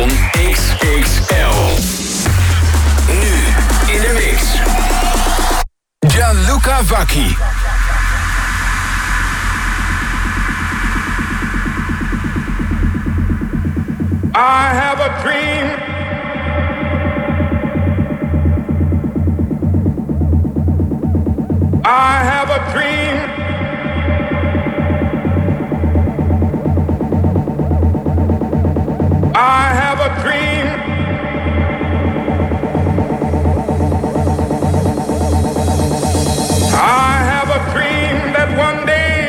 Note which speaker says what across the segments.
Speaker 1: Station XXL. Nu in de mix. Gianluca Vacchi.
Speaker 2: I have a dream. I have a dream. I have a dream. I have a dream that one day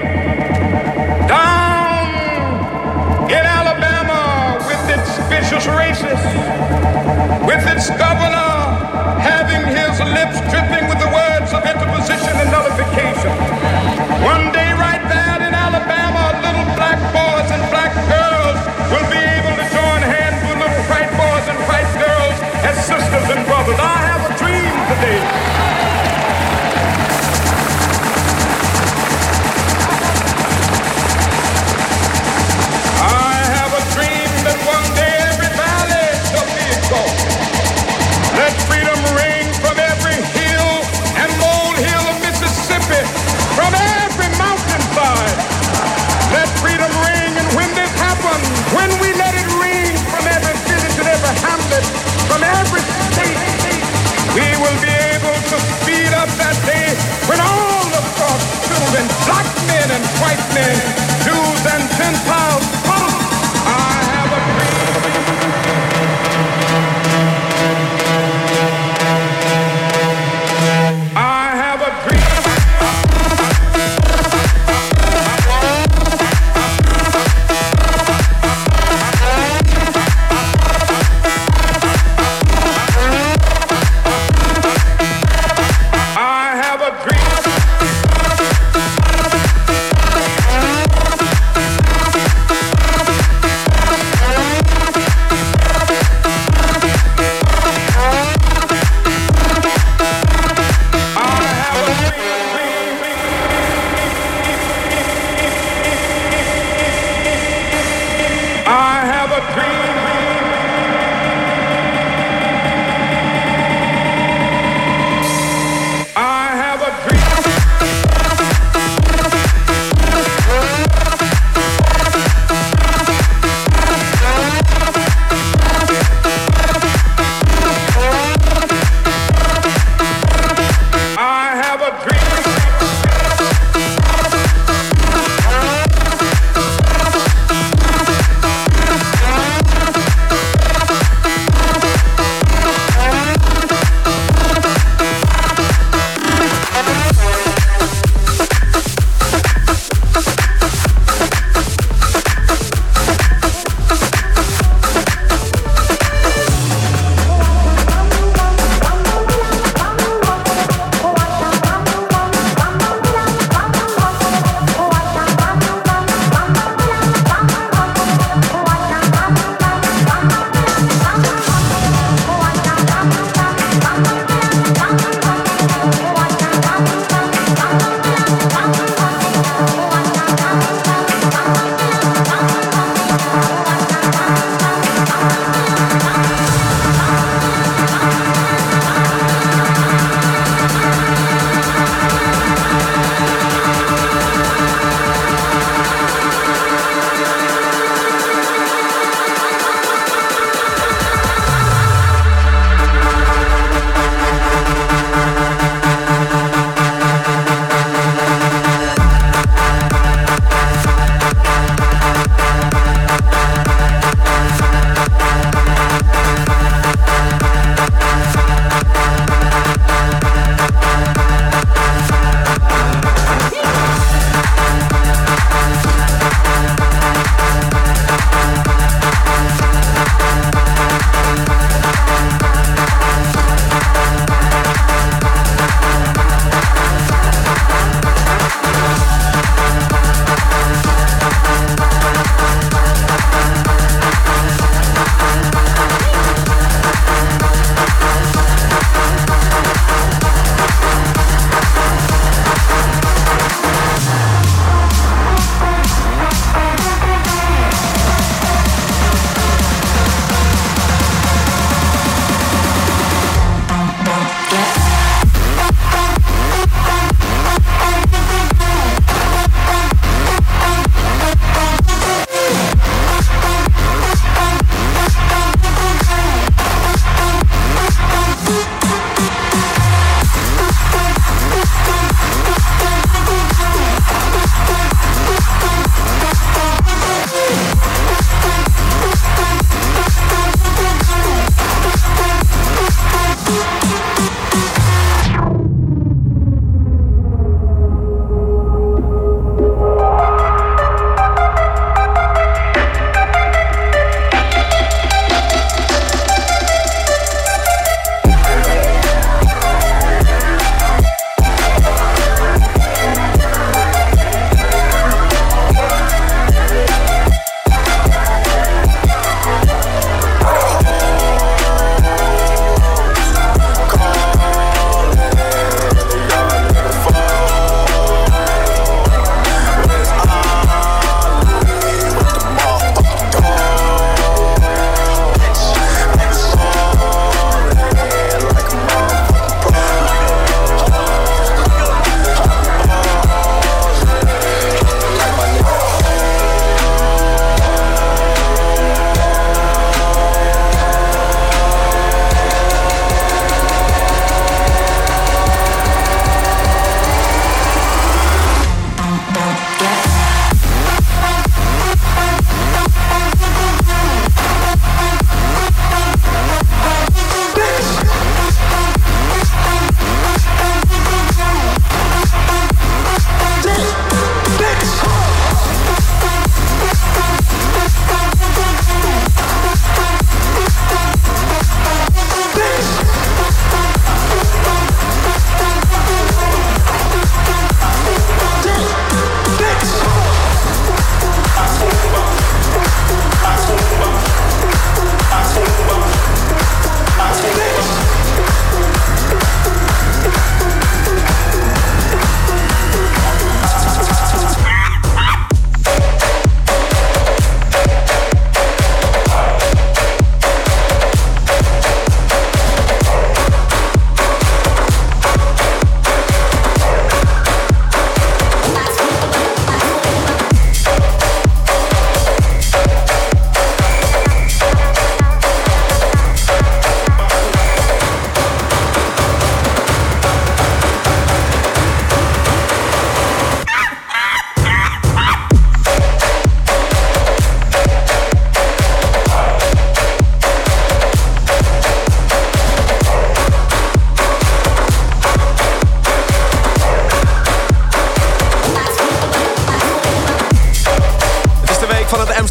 Speaker 2: down in Alabama with its vicious racists, with its governor having his lips dripping with the words of interposition and nullification. One day right there in Alabama, little black boys and black girls will be able to join hands with little white boys and white girls as sisters and brothers. I have a dream today. I have a dream that one day every valley shall be exalted. Let freedom ring from every hill and molehill of Mississippi, from every mountainside. Let freedom ring, and when this happens, when we let it ring from every village and every hamlet, from every state, we will be able to speed up that day when all of God's children, black men and white men, Jews and Gentiles, come. I have a dream. I have a dream.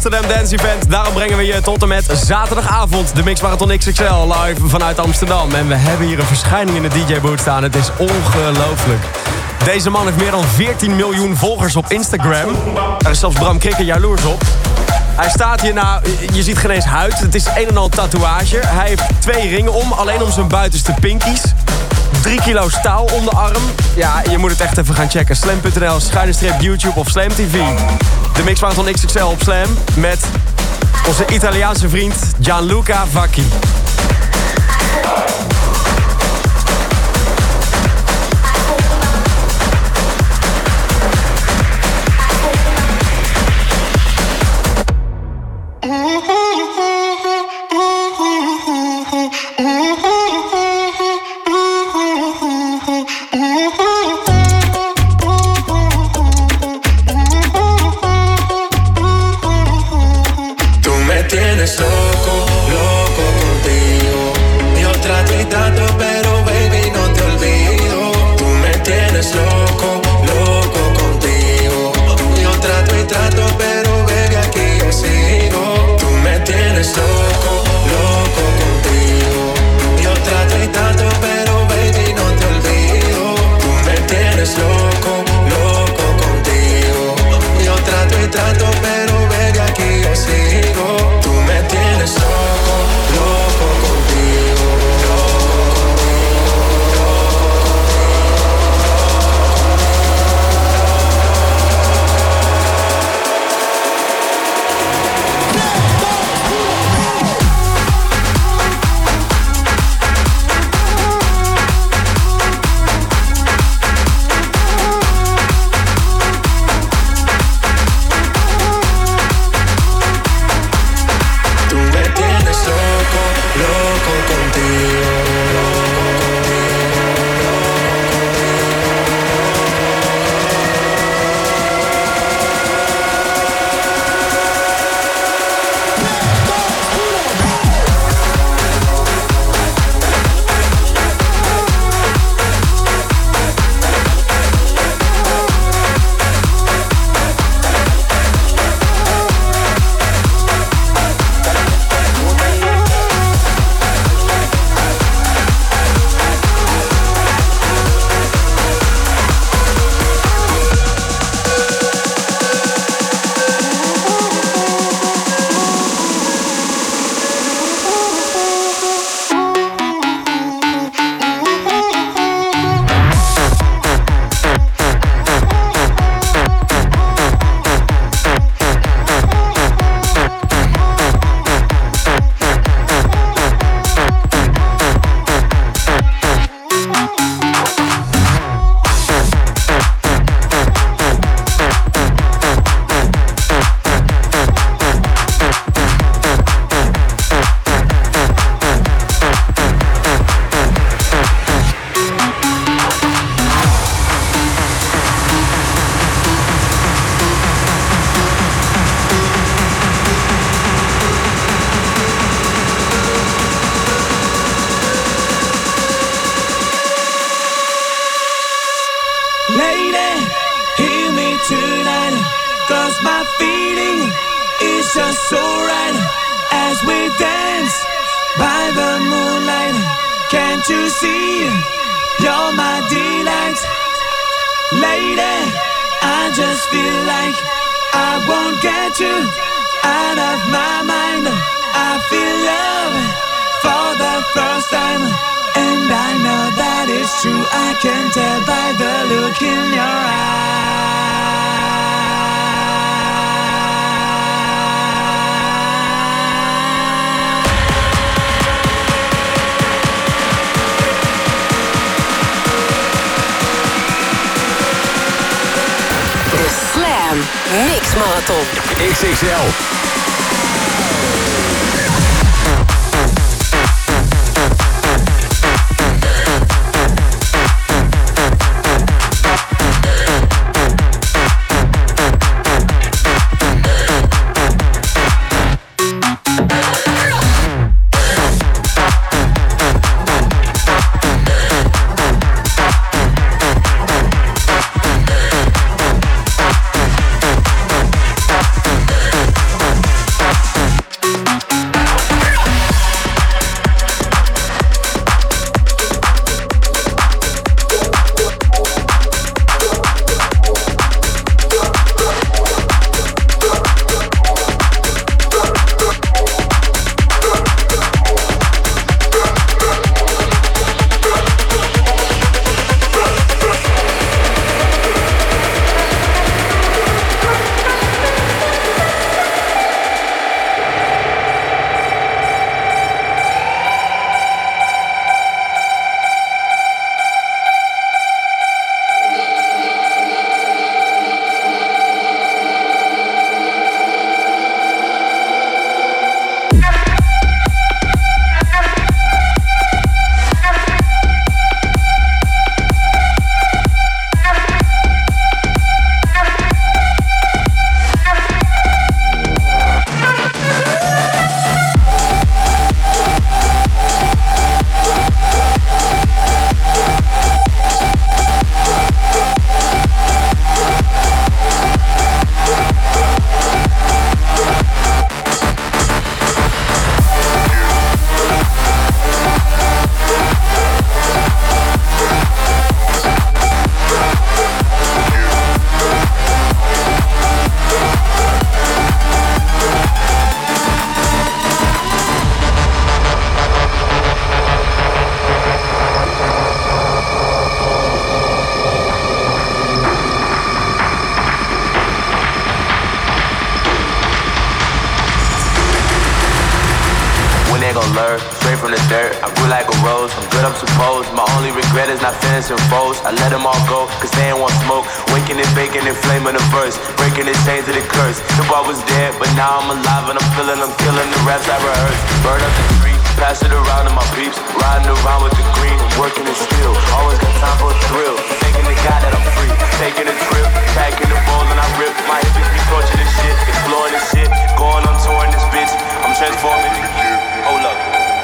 Speaker 3: Amsterdam Dance Event. Daarom brengen we je tot en met zaterdagavond de Mix Marathon XXL live vanuit Amsterdam. En we hebben hier een verschijning in de DJ-boot staan. Het is ongelooflijk. Deze man heeft meer dan 14 miljoen volgers op Instagram. Daar is zelfs Bram Krikke jaloers op. Hij staat hier, je ziet geen eens huid. Het is een en al tatoeage. Hij heeft 2 ringen om, alleen om zijn buitenste pinkies. 3 kilo staal om de arm. Ja, je moet het echt even gaan checken. Slam.nl, /YouTube of Slam TV. De Mix Marathon XXL op Slam met onze Italiaanse vriend Gianluca Vacchi.
Speaker 4: Mix Marathon
Speaker 1: XXL.
Speaker 4: blur, straight from the dirt. I grew like a rose, I'm good, I'm supposed. My only regret is not finishing foes. I let them all go, cause they ain't want smoke. Waking and baking and flaming the verse, breaking the chains of the curse. The bar was dead, but now I'm alive and I'm feeling, I'm killing the raps I rehearse. Burn up the tree, pass it around to my peeps. Riding around with the green, working it still. Always got time for a thrill. Thanking the God that I'm free, taking a trip, packing the bowls and I rip. My hippies be torching this shit, exploring this shit, going on tour in this bitch. I'm transforming the gear. Hold up.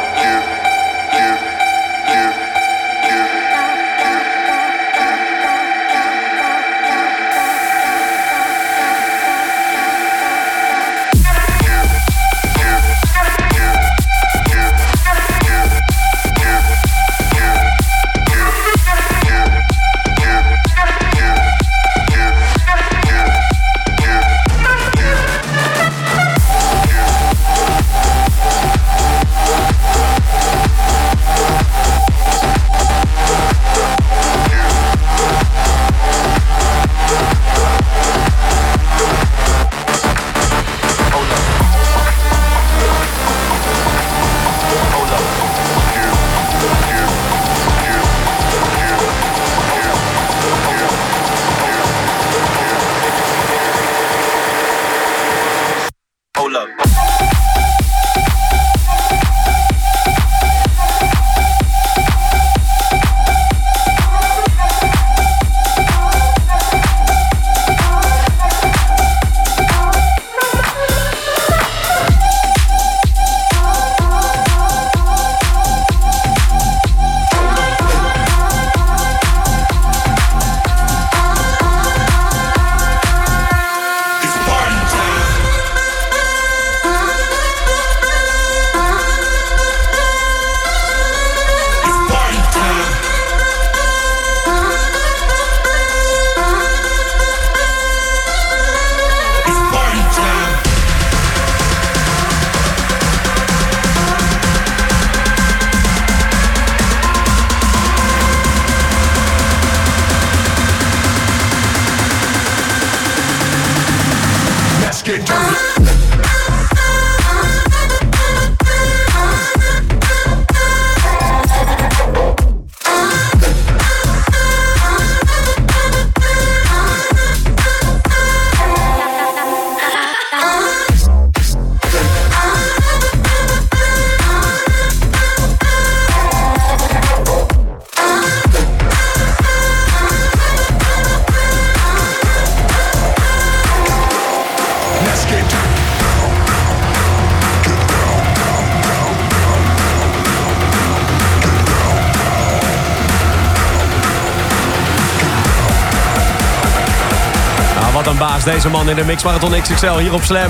Speaker 3: Deze man in de Mixmarathon XXL hier op Slam.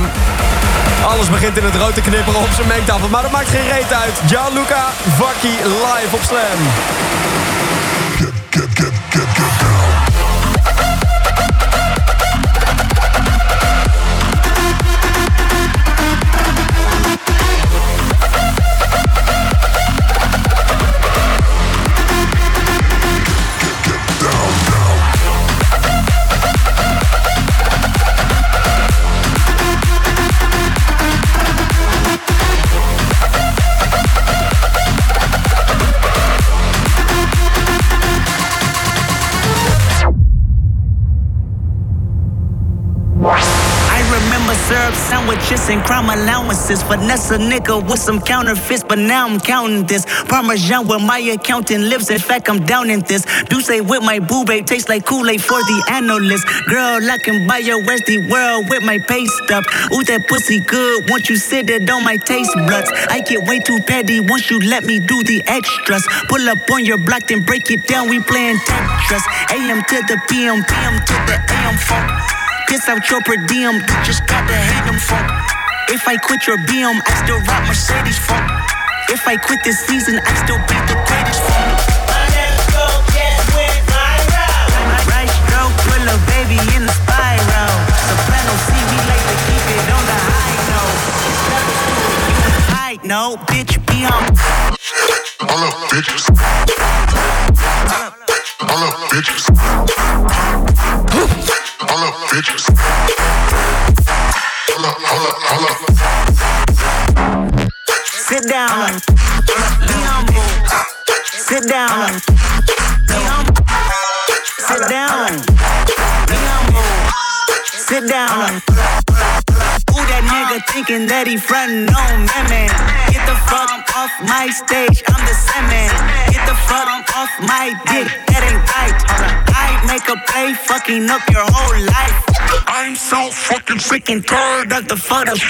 Speaker 3: Alles begint in het rood te knipperen op zijn mengtafel, maar dat maakt geen reet uit. Gianluca Vacchi live op Slam.
Speaker 5: Sandwiches and crime allowances. Finesse a nigga with some counterfeits, but now I'm counting this. Parmesan where my accountant lives. In fact, I'm down in this. Douce with my boo babe tastes like Kool-Aid for the analyst. Girl, I can buy your Westie world with my pay stub. Ooh, that pussy good. Once you sit it on my taste buds. I get way too petty once you let me do the extras. Pull up on your block, then break it down. We playing Tetris. AM to the PM, PM to the AM funk. Piss out your per diem, you just gotta hate them funk. If I quit your BM, I still rock Mercedes funk. If I quit this season, I still be the greatest funk. Right stroke, pull a baby in the spiral. Soprano C, we like to keep it on the high note. High note, bitch, be on.
Speaker 6: All up, bitches. All up, bitches. All up, bitches. All up, all up, all up.
Speaker 5: Sit down. Be humble. Sit down. Be humble. Sit down. Be humble. Sit down. Who that nigga thinking that he frontin' on me, man? Get the fuck off my stage, I'm the Sandman. Get the fuck off my dick, that ain't right. I make a play, fucking up your whole life. I'm so fucking sick and tired of the fuck up.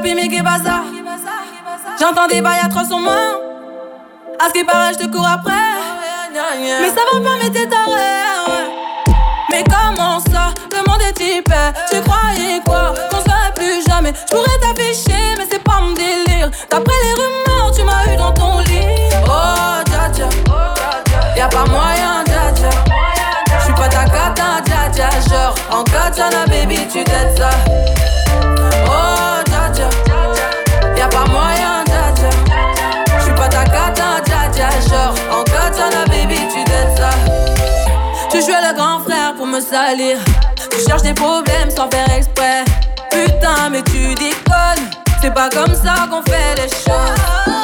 Speaker 7: Papi, mais qu'est pas ça? J'entends des bails à 300 mains. À ce qui paraît, je te cours après. Mais ça va pas, mais t'es taré. Mais comment ça? Le monde est typé. Tu croyais quoi? Qu'on se verrait plus jamais. Je pourrais t'afficher, mais c'est pas mon délire. D'après les rumeurs, tu m'as eu dans ton lit. Oh, dja dja. Y'a pas moyen, dja dja. J'suis pas ta cata, dja dja. Genre, en katana, baby, tu t'aides ça. Oh, dja dja. Y'a pas moyen, dja dja. J'suis pas ta cata, dja dja. Genre, en katana, baby, tu t'aides ça. Tu jouais le grand frère pour me salir. Tu cherches des problèmes sans faire exprès. Putain, mais tu déconnes. C'est pas comme ça qu'on fait les choses.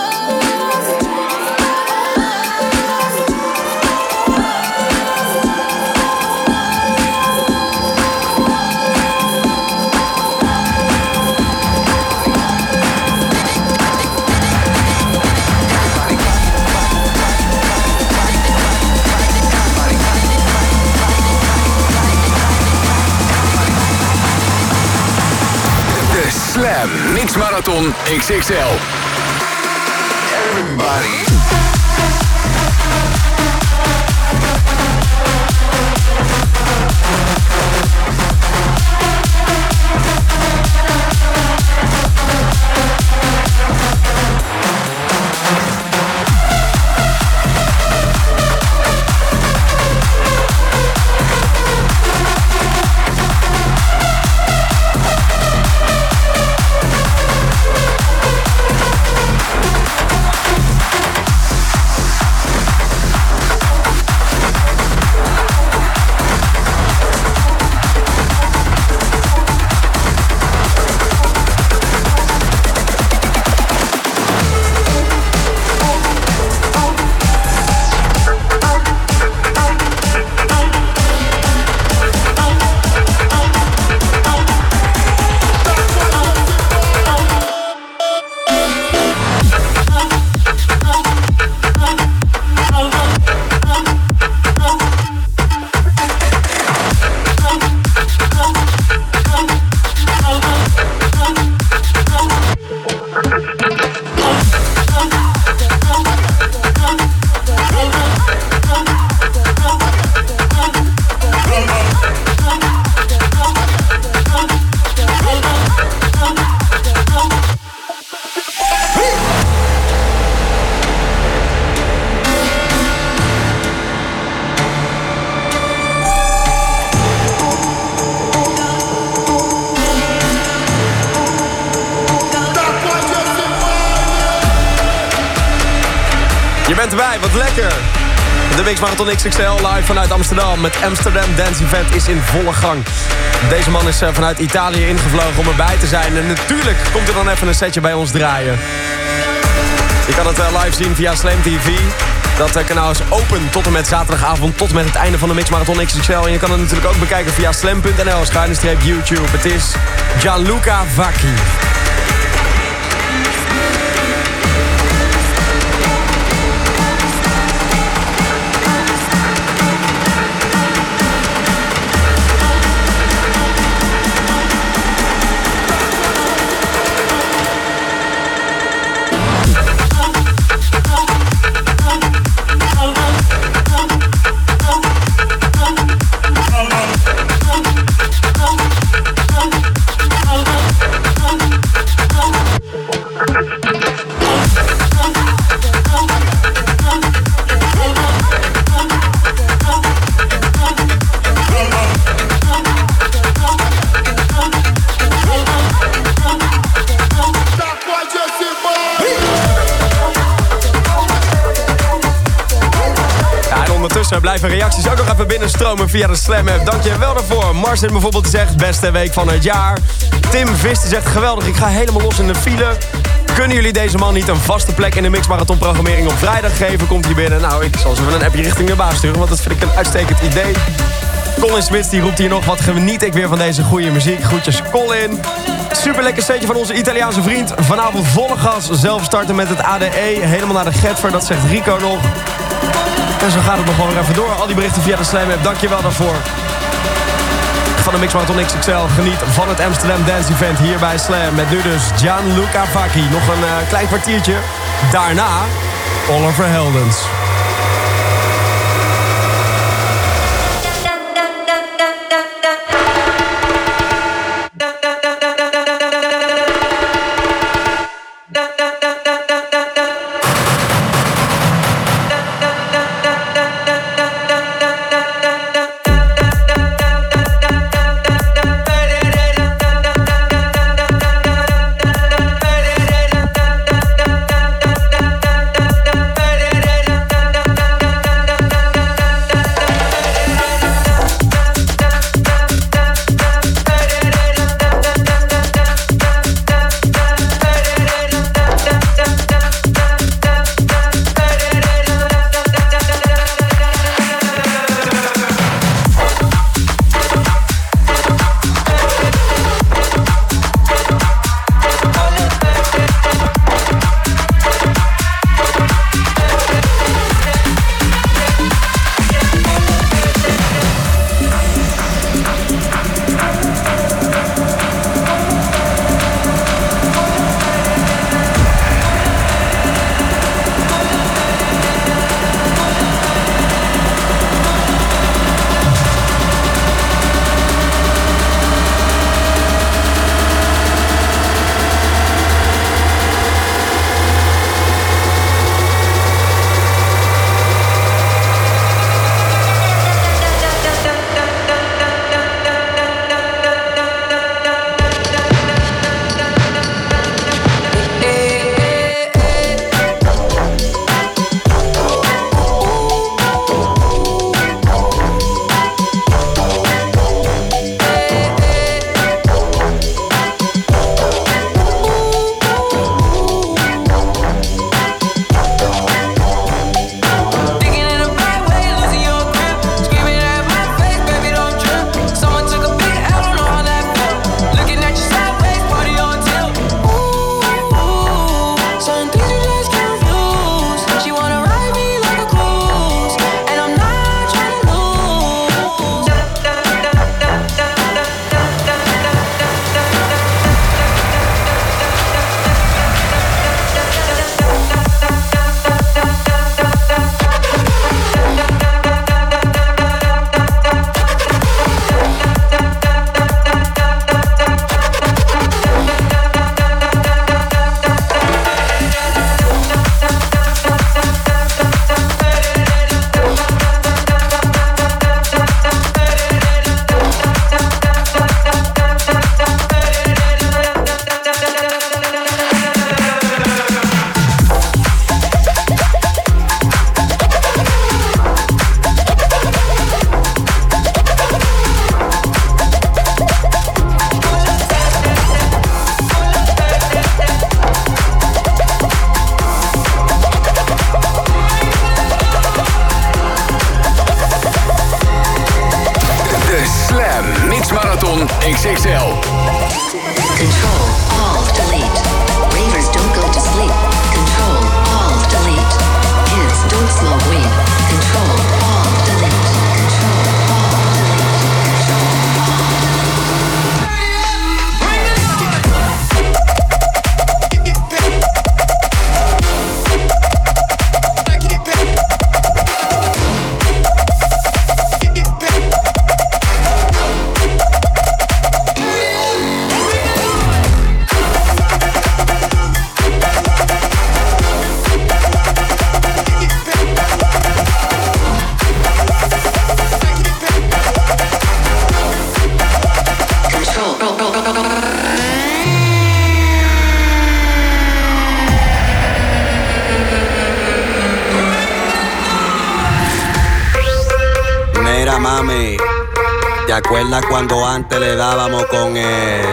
Speaker 1: Slam Mix Marathon XXL. Everybody.
Speaker 3: Je bent erbij, wat lekker. De Mix Marathon XXL live vanuit Amsterdam. Het Amsterdam Dance Event is in volle gang. Deze man is vanuit Italië ingevlogen om erbij te zijn. En natuurlijk komt er dan even een setje bij ons draaien. Je kan het live zien via Slam TV. Dat kanaal is open tot en met zaterdagavond, tot en met het einde van de Mix Marathon XXL. En je kan het natuurlijk ook bekijken via slam.nl/YouTube. Het is Gianluca Vacchi. Blijven reacties ook nog even binnenstromen via de Slam app. Dank je wel daarvoor. Marcin bijvoorbeeld zegt, beste week van het jaar. Tim Vist zegt, geweldig, ik ga helemaal los in de file. Kunnen jullie deze man niet een vaste plek in de Mix Marathon programmering op vrijdag geven? Komt hij binnen? Nou, ik zal zo even een appje richting de baas sturen, want dat vind ik een uitstekend idee. Colin Smits die roept hier nog, wat geniet ik weer van deze goede muziek. Groetjes Colin. Super lekker setje van onze Italiaanse vriend. Vanavond volle gas, zelf starten met het ADE. Helemaal naar de Getver, dat zegt Rico nog. En zo gaat het nog gewoon weer even door. Al die berichten via de Slam app, dank je wel daarvoor. van de Mix Marathon XXL. Geniet van het Amsterdam Dance Event hier bij Slam. Met nu dus Gianluca Vacchi. Nog een klein kwartiertje. Daarna Oliver Heldens.
Speaker 1: XXL.
Speaker 8: Control, Alt, Delete. Ravers don't go to sleep. Control, Alt, Delete. Kids don't smoke weed. Control, Alt, Delete. Control, Alt, Delete.
Speaker 9: Mira, mami, ¿te acuerdas cuando antes le dábamos con él?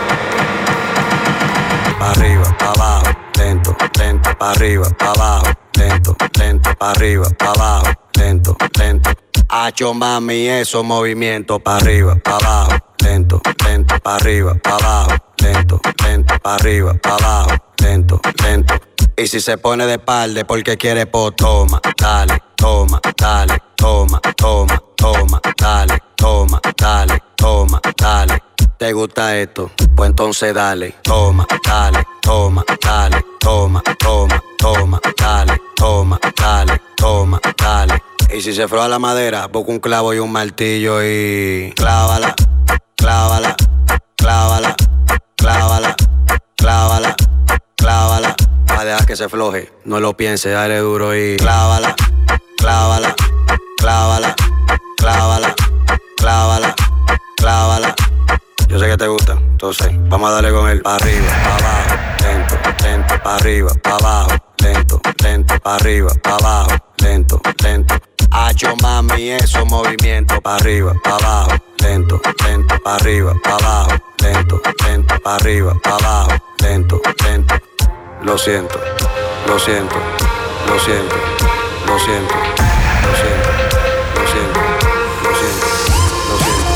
Speaker 9: Pa' arriba, pa' abajo, lento, lento, pa' arriba, pa' abajo, lento, lento, pa' arriba, pa' abajo, lento, lento. Hacho, mami, esos movimientos pa' arriba, pa' abajo, lento, lento, pa' arriba, pa' abajo, lento, lento, pa' arriba, pa' abajo, lento, lento. Y si se pone de espalda porque quiere, pues toma, dale, toma, dale, toma, toma, toma, dale, toma, dale. toma, dale. ¿Te gusta esto? Pues entonces dale. Toma, dale, toma, dale, toma, toma, toma, dale, toma, dale, toma, dale. Y si se froa la madera, busca un clavo y un martillo y clávala, clávala, clávala, clávala, clávala, clávala. Va a dejar que se floje, no lo pienses, dale duro y clávala, clávala, clávala, clávala, clávala, clávala. Yo sé que te gusta, entonces vamos a darle con él. Pa' arriba, pa' abajo, lento, lento, pa' arriba, pa' abajo, lento, lento, pa' arriba, pa' abajo, lento, lento. Hacho mami, esos movimientos. Pa' arriba, pa' abajo, lento, lento, pa' arriba, pa' abajo, lento, lento, pa' arriba, pa' abajo, lento, lento. Lo siento, lo siento, lo siento, lo siento, lo siento, lo siento, lo siento, lo siento.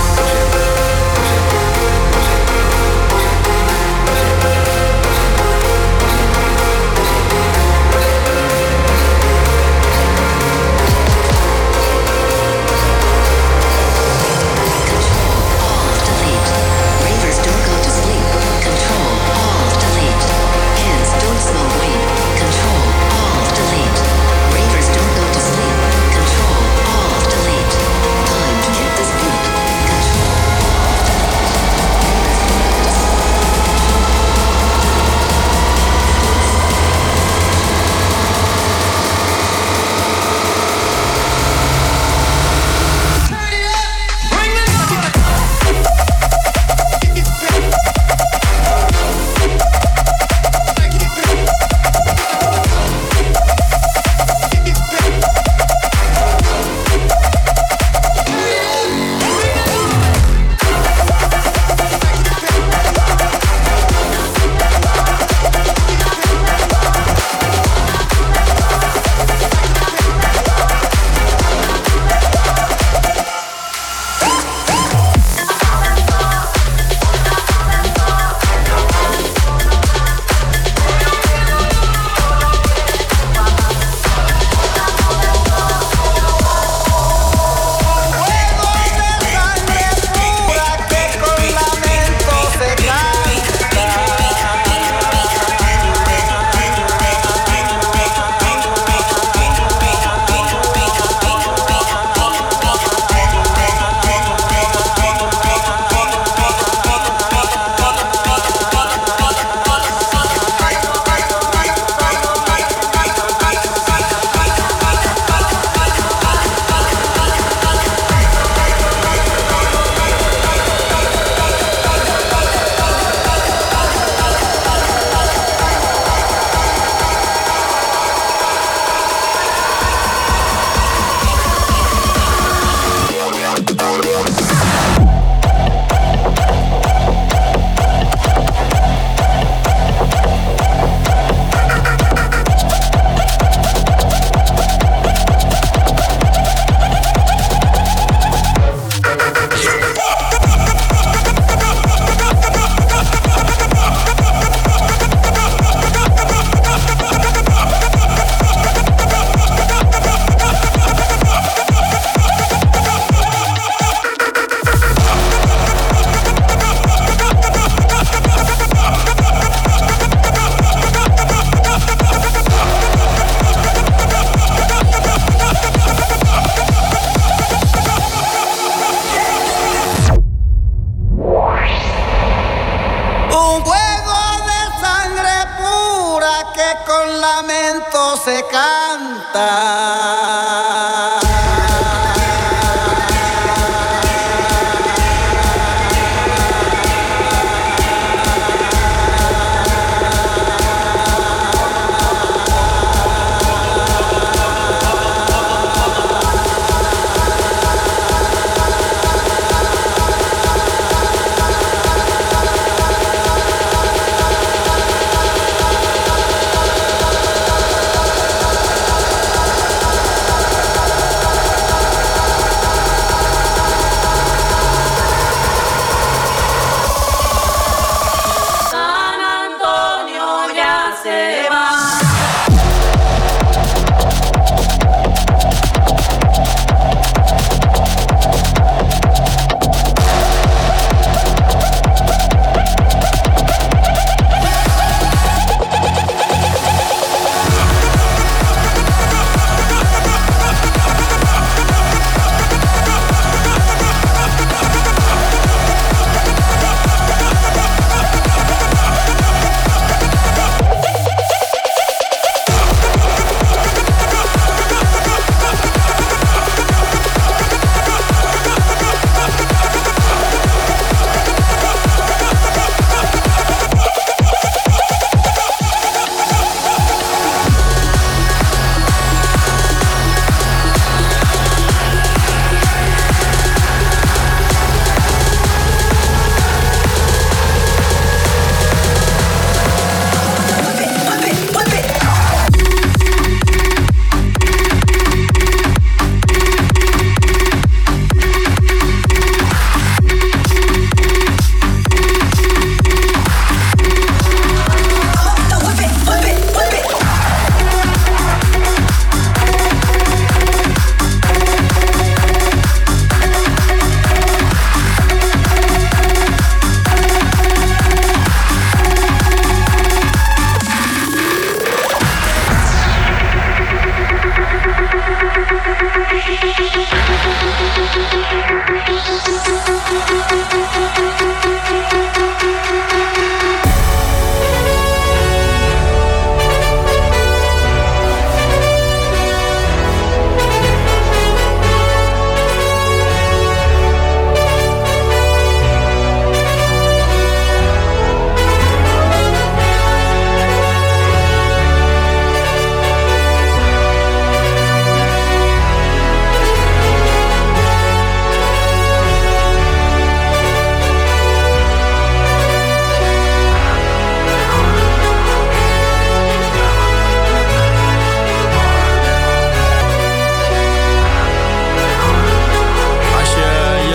Speaker 10: se canta.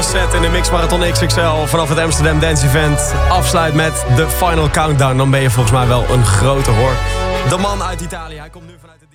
Speaker 3: set in de Mix Marathon XXL vanaf het Amsterdam Dance Event afsluit met de Final Countdown. Dan ben je volgens mij wel een grote hoor. De man uit Italië, hij komt nu vanuit de